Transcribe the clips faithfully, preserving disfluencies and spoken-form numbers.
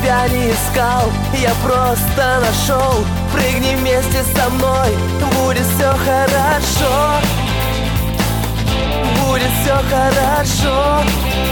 тебя не искал, я просто нашел. Прыгни вместе со мной, будет все хорошо. Будет все хорошо.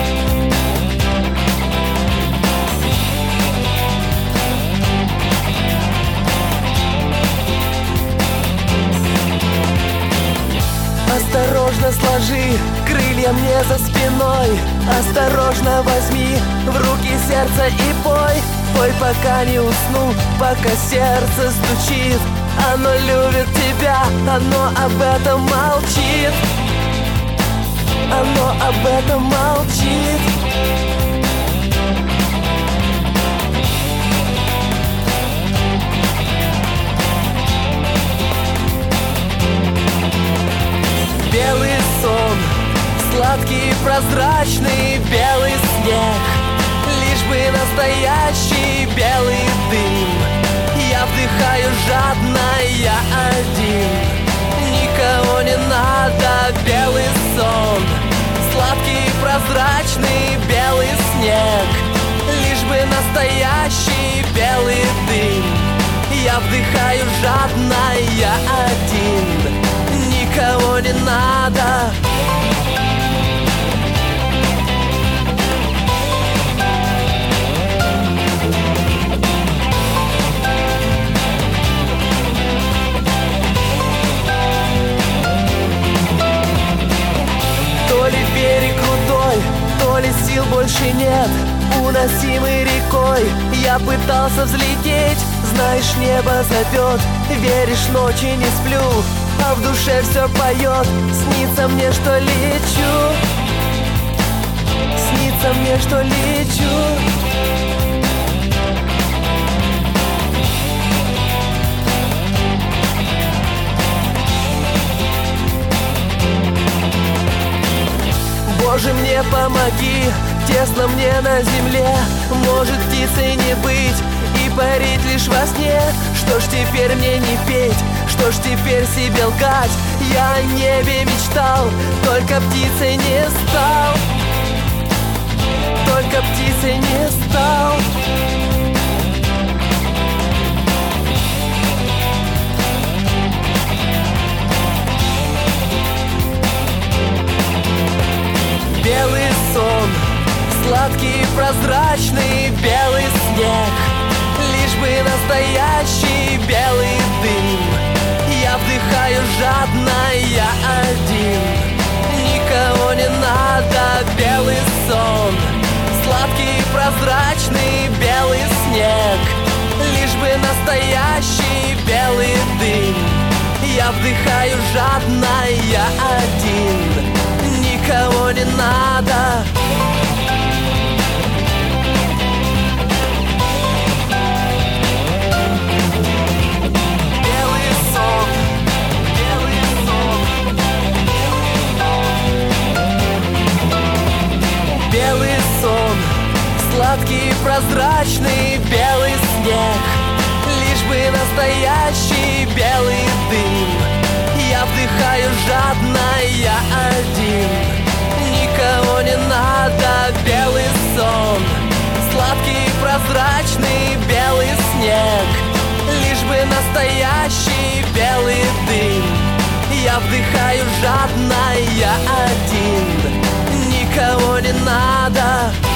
Осторожно сложи крылья мне за спиной. Осторожно возьми в руки сердце и пой. Пой, пока не усну, пока сердце стучит. Оно любит тебя, оно об этом молчит. Оно об этом молчит. Белый сон, сладкий, прозрачный белый снег, лишь бы настоящий белый дым. Я вдыхаю жадно, я один, никого не надо. Белый сон, сладкий, прозрачный белый снег, лишь бы настоящий белый дым. Я вдыхаю жадно, я один, никого не надо. То ли берег крутой, то ли сил больше нет. Уносимый рекой я пытался взлететь. Знаешь, небо зовет, веришь, ночи не сплю, а в душе все поет. Снится мне, что лечу. Снится мне, что лечу. Боже, мне помоги, тесно мне на земле. Может, птицей не быть и парить лишь во сне. Что ж теперь мне не петь, что ж теперь себе лгать? Я о небе мечтал, только птицей не стал. Только птицей не стал. Белый сон, сладкий, прозрачный белый снег, лишь бы настоящий белый дым. Я вдыхаю жадно, я один, никого не надо. Белый сон, сладкий, прозрачный белый снег, лишь бы настоящий белый дым. Я вдыхаю жадно, я один, никого не надо. Белый сон, белый сон, белый сон, сладкий, прозрачный белый снег, лишь бы настоящий белый дым. Я вдыхаю жадно, я один, никого не надо. Белый сон, сладкий, прозрачный белый снег, лишь бы настоящий белый дым. Я вдыхаю жадно, я один, никого не надо.